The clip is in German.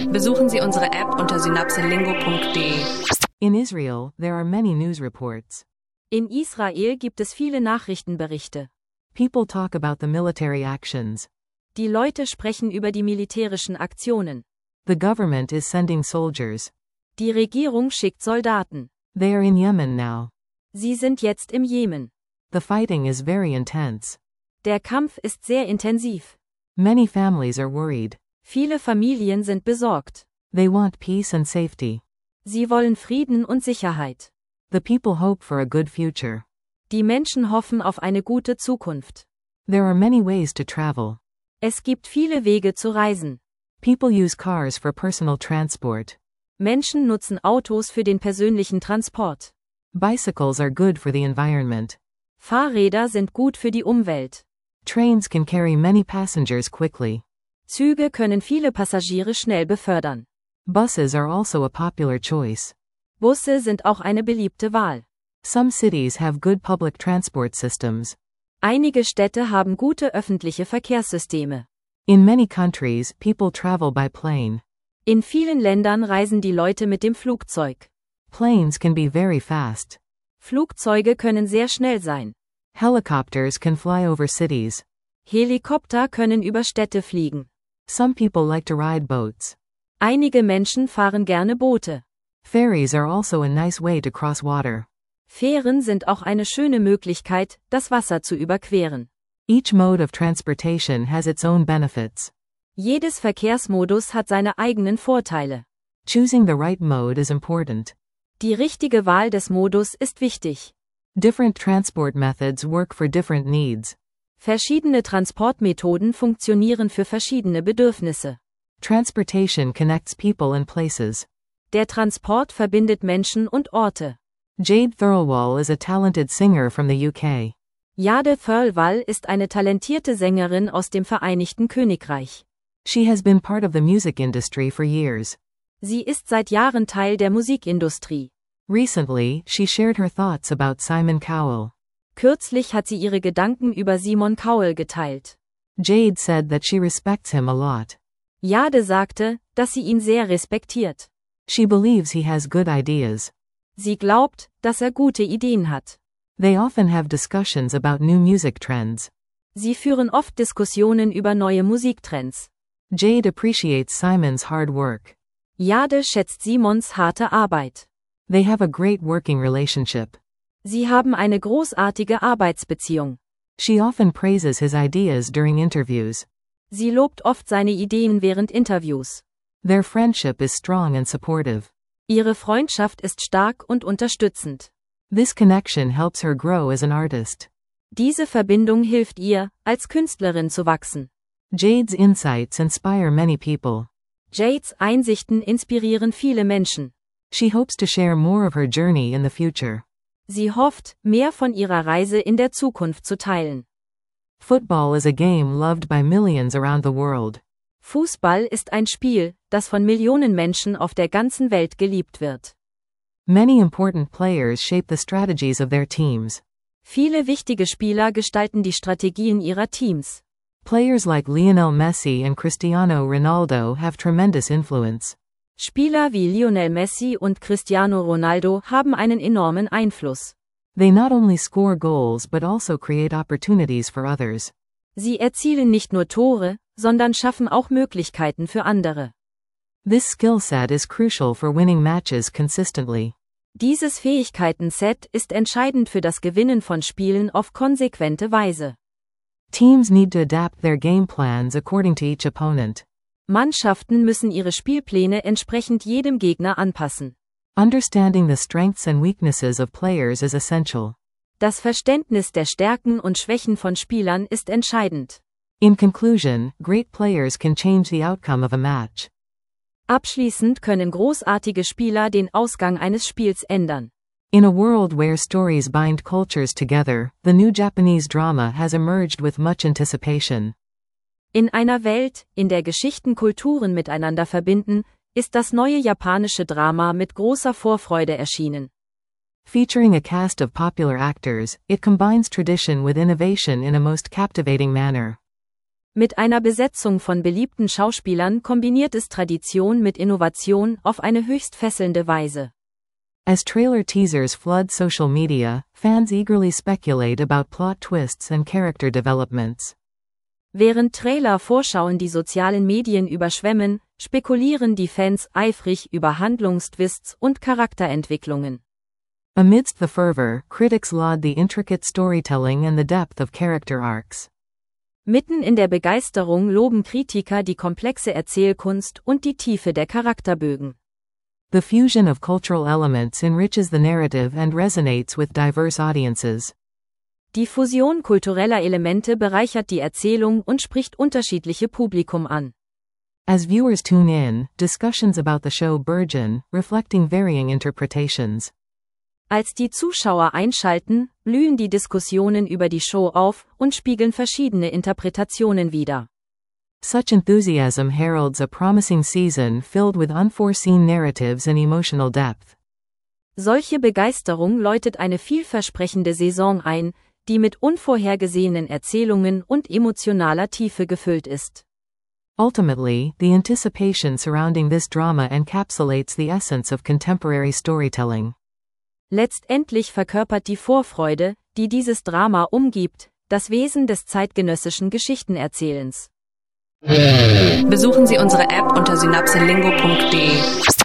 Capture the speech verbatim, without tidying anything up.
Besuchen Sie unsere App unter synapselingo punkt de. In Israel, there are many news reports. In Israel gibt es viele Nachrichtenberichte. People talk about the military actions. Die Leute sprechen über die militärischen Aktionen. The government is sending soldiers. Die Regierung schickt Soldaten. They are in Yemen now. Sie sind jetzt im Jemen. The fighting is very intense. Der Kampf ist sehr intensiv. Many families are worried. Viele Familien sind besorgt. They want peace and safety. Sie wollen Frieden und Sicherheit. The people hope for a good future. Die Menschen hoffen auf eine gute Zukunft. There are many ways to travel. Es gibt viele Wege zu reisen. People use cars for personal transport. Menschen nutzen Autos für den persönlichen Transport. Bicycles are good for the environment. Fahrräder sind gut für die Umwelt. Trains can carry many passengers quickly. Züge können viele Passagiere schnell befördern. Buses are also a popular choice. Busse sind auch eine beliebte Wahl. Some cities have good public transport systems. Einige Städte haben gute öffentliche Verkehrssysteme. In many countries, people travel by plane. In vielen Ländern reisen die Leute mit dem Flugzeug. Planes can be very fast. Flugzeuge können sehr schnell sein. Helicopters can fly over cities. Helikopter können über Städte fliegen. Some people like to ride boats. Einige Menschen fahren gerne Boote. Ferries are also a nice way to cross water. Fähren sind auch eine schöne Möglichkeit, das Wasser zu überqueren. Each mode of transportation has its own benefits. Jedes Verkehrsmodus hat seine eigenen Vorteile. Choosing the right mode is important. Die richtige Wahl des Modus ist wichtig. Different transport methods work for different needs. Verschiedene Transportmethoden funktionieren für verschiedene Bedürfnisse. Transportation connects people and places. Der Transport verbindet Menschen und Orte. Jade Thirlwall is a talented singer from the U K. Jade Thirlwall ist eine talentierte Sängerin aus dem Vereinigten Königreich. She has been part of the music industry for years. Sie ist seit Jahren Teil der Musikindustrie. Recently, she shared her thoughts about Simon Cowell. Kürzlich hat sie ihre Gedanken über Simon Cowell geteilt. Jade said that she respects him a lot. Jade sagte, dass sie ihn sehr respektiert. She believes he has good ideas. Sie glaubt, dass er gute Ideen hat. They often have discussions about new music trends. Sie führen oft Diskussionen über neue Musiktrends. Jade appreciates Simon's hard work. Jade schätzt Simons harte Arbeit. They have a great working relationship. Sie haben eine großartige Arbeitsbeziehung. She often praises his ideas during interviews. Sie lobt oft seine Ideen während Interviews. Their friendship is strong and supportive. Ihre Freundschaft ist stark und unterstützend. This connection helps her grow as an artist. Diese Verbindung hilft ihr, als Künstlerin zu wachsen. Jade's insights inspire many people. Jades Einsichten inspirieren viele Menschen. She hopes to share more of her journey in the future. Sie hofft, mehr von ihrer Reise in der Zukunft zu teilen. Football is a game loved by millions around the world. Fußball ist ein Spiel, das von Millionen Menschen auf der ganzen Welt geliebt wird. Many important players shape the strategies of their teams. Viele wichtige Spieler gestalten die Strategien ihrer Teams. Players like Lionel Messi and Cristiano Ronaldo have tremendous influence. Spieler wie Lionel Messi und Cristiano Ronaldo haben einen enormen Einfluss. They not only score goals but also create opportunities for others. Sie erzielen nicht nur Tore, sondern schaffen auch Möglichkeiten für andere. This skill set is crucial for winning matches consistently. Dieses Fähigkeitenset ist entscheidend für das Gewinnen von Spielen auf konsequente Weise. Teams need to adapt their game plans according to each opponent. Mannschaften müssen ihre Spielpläne entsprechend jedem Gegner anpassen. Understanding the strengths and weaknesses of players is essential. Das Verständnis der Stärken und Schwächen von Spielern ist entscheidend. In conclusion, great players can change the outcome of a match. Abschließend können großartige Spieler den Ausgang eines Spiels ändern. In a world where stories bind cultures together, the new Japanese drama has emerged with much anticipation. In einer Welt, in der Geschichten Kulturen miteinander verbinden, ist das neue japanische Drama mit großer Vorfreude erschienen. Featuring a cast of popular actors, it combines tradition with innovation in a most captivating manner. Mit einer Besetzung von beliebten Schauspielern kombiniert es Tradition mit Innovation auf eine höchst fesselnde Weise. As trailer teasers flood social media, fans eagerly speculate about plot twists and character developments. Während Trailer-Vorschauen die sozialen Medien überschwemmen, spekulieren die Fans eifrig über Handlungstwists und Charakterentwicklungen. Amidst the fervor, critics laud the intricate storytelling and the depth of character arcs. Mitten in der Begeisterung loben Kritiker die komplexe Erzählkunst und die Tiefe der Charakterbögen. The fusion of cultural elements enriches the narrative and resonates with diverse audiences. Die Fusion kultureller Elemente bereichert die Erzählung und spricht unterschiedliche Publikum an. As viewers tune in, discussions about the show burgeon, reflecting varying interpretations. Als die Zuschauer einschalten, blühen die Diskussionen über die Show auf und spiegeln verschiedene Interpretationen wider. Such enthusiasm heralds a promising season filled with unforeseen narratives and emotional depth. Solche Begeisterung läutet eine vielversprechende Saison ein, die mit unvorhergesehenen Erzählungen und emotionaler Tiefe gefüllt ist. Ultimately, the anticipation surrounding this drama encapsulates the essence of contemporary storytelling. Letztendlich verkörpert die Vorfreude, die dieses Drama umgibt, das Wesen des zeitgenössischen Geschichtenerzählens. Besuchen Sie unsere App unter synapselingo punkt de.